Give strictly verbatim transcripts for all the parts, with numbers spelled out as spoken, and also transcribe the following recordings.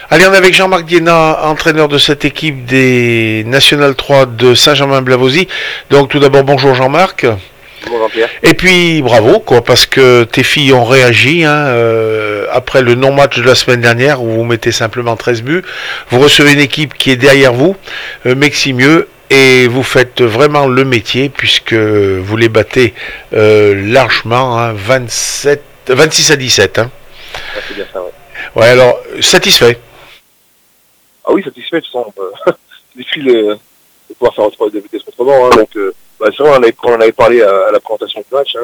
Allez, on est avec Jean-Marc Dienat, entraîneur de cette équipe des National trois de Saint-Germain-Blavozy. Donc tout d'abord, bonjour Jean-Marc. Bonjour Jean-Pierre. Et puis bravo, quoi, parce que tes filles ont réagi hein, euh, après le non-match de la semaine dernière où vous mettez simplement treize buts. Vous recevez une équipe qui est derrière vous, euh, Meximieux, et vous faites vraiment le métier puisque vous les battez euh, largement, hein, vingt-sept, vingt-six à dix-sept. Hein. Ah, c'est bien ça, ouais. Ouais, alors, satisfait. Ah oui, satisfait, de toute façon, euh, c'est difficile euh, de pouvoir faire autre, de, d'être autrement. Hein, donc, euh, bah, c'est vrai, on avait, quand on en avait parlé à, à la présentation du match, hein,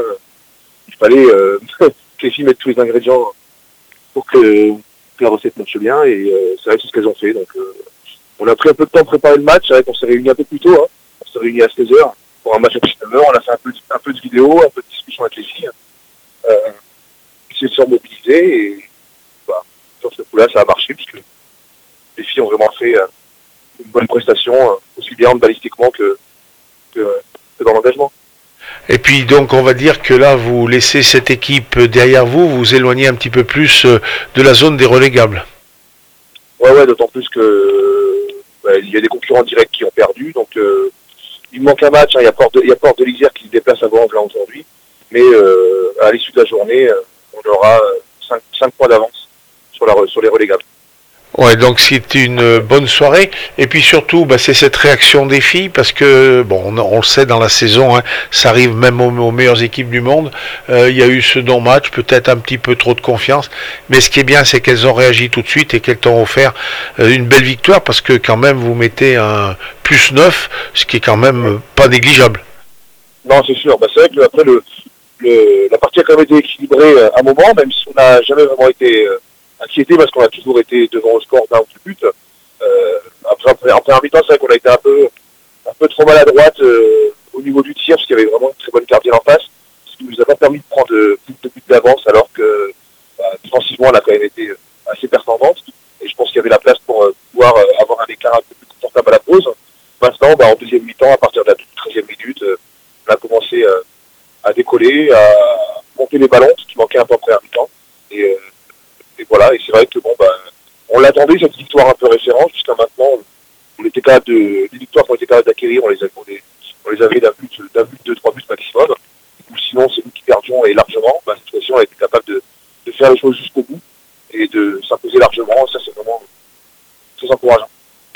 il fallait euh, que les filles mettent tous les ingrédients pour que, que la recette marche bien, et euh, c'est vrai que c'est ce qu'elles ont fait. Donc, euh, on a pris un peu de temps à préparer le match, c'est vrai qu'on s'est réunis un peu plus tôt, hein. On s'est réunis à seize heures pour un match à dix-neuf heures, on a fait un peu, un peu de vidéo, un peu de discussion avec les filles, euh, essayer de se remobiliser, et bah, sur ce coup-là, ça a marché, puisque les filles ont vraiment fait euh, une bonne prestation, euh, aussi bien balistiquement que, que, que dans l'engagement. Et puis donc on va dire que là vous laissez cette équipe derrière vous, vous vous éloignez un petit peu plus de la zone des relégables. Ouais, ouais, d'autant plus que bah, il y a des concurrents directs qui ont perdu, donc euh, il manque un match, hein. Il y a Port de, il y a Port de l'Isère qui se déplace à Vaux-en-Velin aujourd'hui, mais euh, à l'issue de la journée, euh, on aura cinq points d'avance sur, la, sur les relégables. Ouais, donc c'est une bonne soirée. Et puis surtout, bah, c'est cette réaction des filles, parce que, bon, on, on le sait dans la saison, hein, ça arrive même aux, aux meilleures équipes du monde. Euh, il y a eu ce non-match, peut-être un petit peu trop de confiance. Mais ce qui est bien, c'est qu'elles ont réagi tout de suite et qu'elles t'ont offert euh, une belle victoire, parce que quand même, vous mettez un plus neuf, ce qui est quand même euh, pas négligeable. Non, c'est sûr. Bah, c'est vrai que après, le, le, la partie a quand même été équilibrée à un moment, même si on n'a jamais vraiment été... Euh, inquiété parce qu'on a toujours été devant au score d'un ou deux buts. Euh, après, après, en première mi-temps, c'est vrai qu'on a été un peu, un peu trop maladroite euh, au niveau du tir, parce qu'il y avait vraiment une très bonne gardienne en face, ce qui ne nous a pas permis de prendre de, plus de buts d'avance, alors que bah, défensivement, elle a quand même été assez performante. Et je pense qu'il y avait la place pour euh, pouvoir euh, avoir un écart un peu plus confortable à la pause. Maintenant, bah, en deuxième mi-temps, à partir de la treizième minute, euh, on a commencé euh, à décoller, à monter les ballons, ce qui manquait un peu en première mi-temps. Et, euh, Et voilà, et c'est vrai que bon bah on l'attendait cette victoire un peu référence, jusqu'à maintenant on était capable de les victoires qu'on était capable d'acquérir, on les avait, on les, on les avait d'un but, d'un but, deux, trois buts maximum. Ou sinon c'est nous qui perdions et largement, bah, cette fois-ci on a été capable de, de faire les choses jusqu'au bout et de s'imposer largement, ça c'est vraiment très encourageant.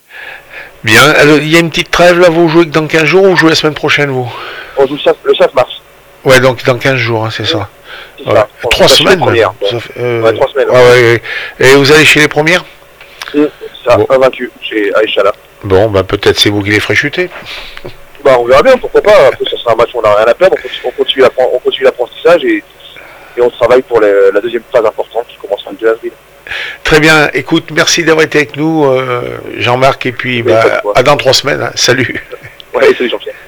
Bien, alors il y a une petite trêve là, vous jouez que dans quinze jours ou vous jouez la semaine prochaine vous? On joue le cinq mars. Ouais, donc dans quinze jours, hein, c'est oui. ça. C'est ça. Ouais. Trois semaines, première, ça fait, euh... ouais, trois semaines. Ouais, ouais, ouais. Et vous allez chez les premières? C'est ça, bon. invaincu chez Aïchala. Bon, bah peut-être c'est vous qui les ferez chuter. Bah on verra bien, pourquoi pas. Après ça sera un match où on n'a rien à perdre, on continue, on continue l'apprentissage et, et on travaille pour les, la deuxième phase importante qui commencera le deux avril. Très bien, écoute, merci d'avoir été avec nous, euh, Jean-Marc, et puis bah, à dans trois semaines. Hein. Salut. Ouais, salut Jean-Pierre.